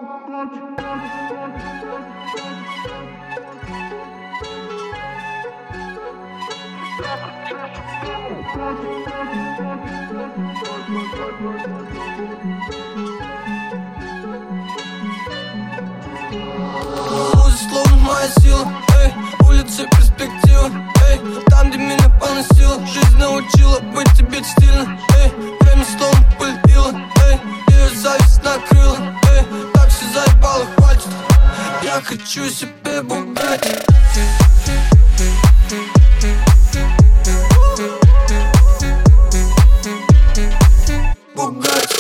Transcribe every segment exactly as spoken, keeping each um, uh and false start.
Музыка словно моя сила, эй, улица перспектива, эй, там, где меня поносило, жизнь научила быть тебе стильно, эй, время словно пылило, эй, ее зависть накрыла, эй, так все заебало, хватит, я хочу себе Бугатти. Бугатти.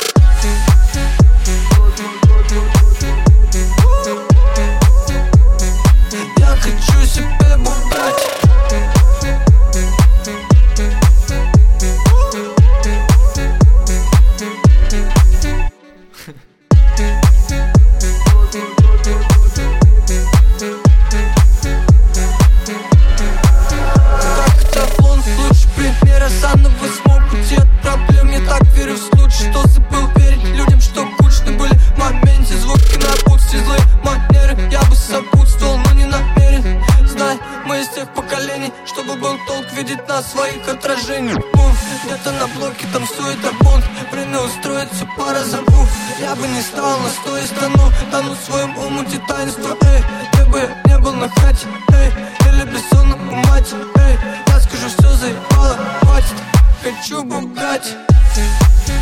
Я хочу себе Бугатти. Чтобы был толк видеть на своих отражениях. Бум, где-то на блоке танцует бунт. Время устроиться, пора забув. Я бы не стал на сто стану. Тону в своем умуте таинства. Эй, где бы я не был на хате. Эй, или бессонно у мати. Эй, я скажу, все заебало, хватит. Хочу Бугатти.